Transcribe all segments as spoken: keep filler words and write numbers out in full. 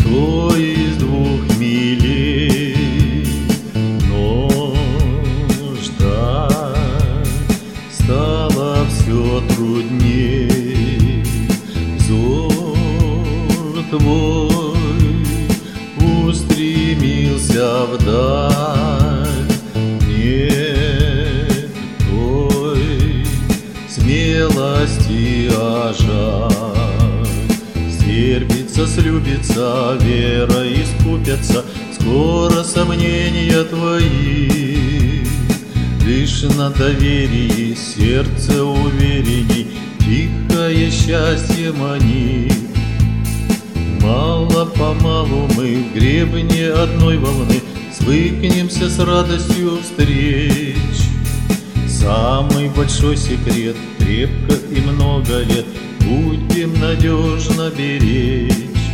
Кто из двух милей, но ждать стало все трудней. Взор твой устремился вдаль, нет той смелости, а жаль. Стерпится, слюбится, вера искупятся, скоро сомнения твои. Лишь на доверии сердце уверенней тихое счастье манит. Мало-помалу мы в гребне одной волны свыкнемся с радостью встреч. Самый большой секрет — крепко и много лет будем надежно беречь.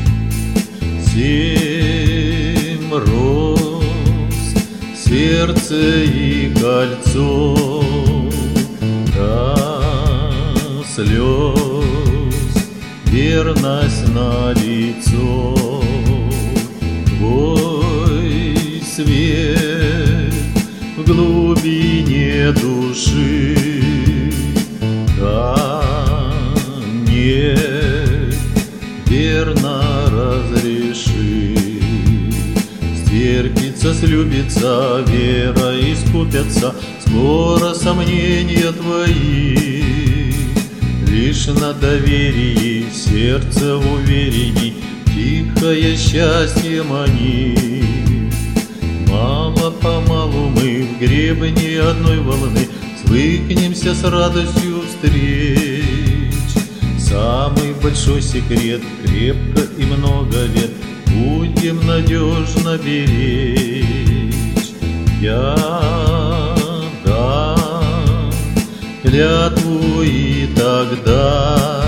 Семь роз, сердце и кольцо, до слез верность на лицо. Твой свет в глубине души, да не верно разреши. Стерпится, слюбится, вера искупятся, скоро сомнения твои. Лишь на доверии сердце уверенней тихое счастье манит. Мало-помалу мы в гребне одной волны свыкнемся с радостью встреч. Самый большой секрет — крепко и много лет будем надежно беречь. Я дам клятву и тогда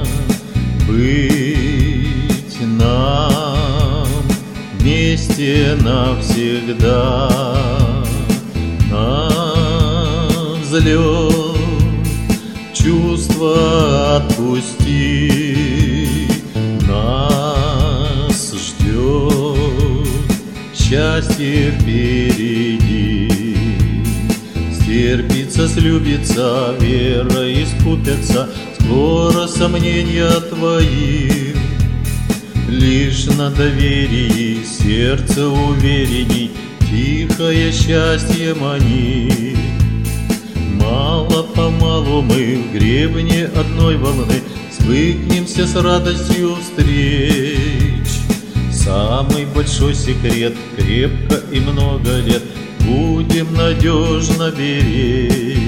быть нам вместе навсегда. На взлет чувства отпусти, нас ждет счастье впереди. Стерпится, слюбится, вера искупятся, скоро сомнения твои. Лишь на доверии сердце увереней тихое счастье манит. Мало-помалу мы в гребне одной волны свыкнемся с радостью встреч. Самый большой секрет — крепко и много лет будем надежно беречь.